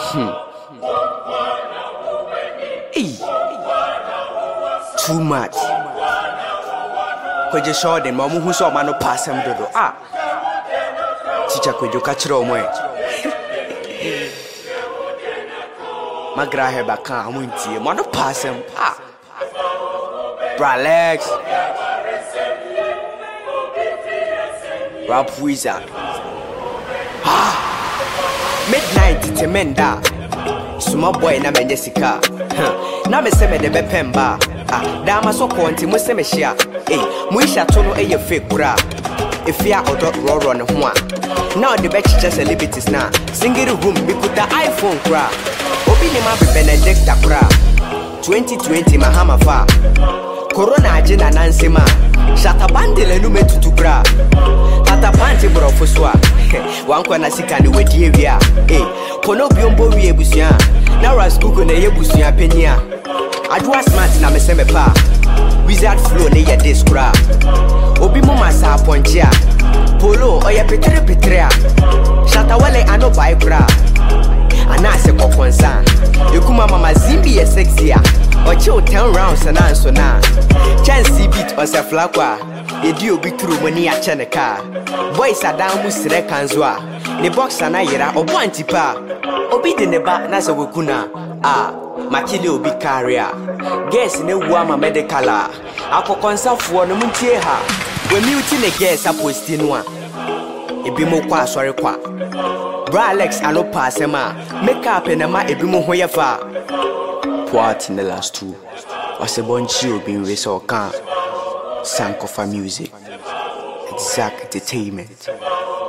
Hey. Too much. Kweje show den mamu hu so ma no pass am dodo. Teacher kweje ka kire omo e. Magra he ba kan amu ntie mo no pass am. Bra Lex. Rap wizard. Midnight temenda. Small boy na menye sika. Na me se me de be pemba. Dama so konti mo se me hia. Mo isha to no eye fake bra. Efia odo roro ne ho a. Now the be chiche celebrities na. Single room me kuta iPhone kra. Obi ni ma be Benedict kra. 2020 mahama fa. Corona agina nansema. Shata bandele nu metutu bra. Tata panti bro foswa. Wanko na sika ni wedi ewia. Kono biombo wi ebusia. Na ras kuko na yebusia penia. Adwa smart na meseme pa. Wizard flow ne ye discra. Obi mo masa ponchia. Polo oya petre petrea. Shata wale ano bai bra. Anase kokonsa. Yekuma mama zimbi ye sexy a. Oche o 10 rounds na anso na. Chance beat on se flakwa. Yedi obi turu money a chene car. Boys adam mu sire kanzo a. Ne boxer na yera obo antipa. Obi de ne ba na se wekuna. Makili obi carrier. Guess ne wu ama medical a. Akokonsafo no muntie ha. We mute ne guess a posti no a. Ebi mo kwa asori kwa. Bra Alex ano pass ma. Make up na ma ebi mo ho yefa. What in the last two? Was a bunch of being race or can Sankofa music. Exact entertainment.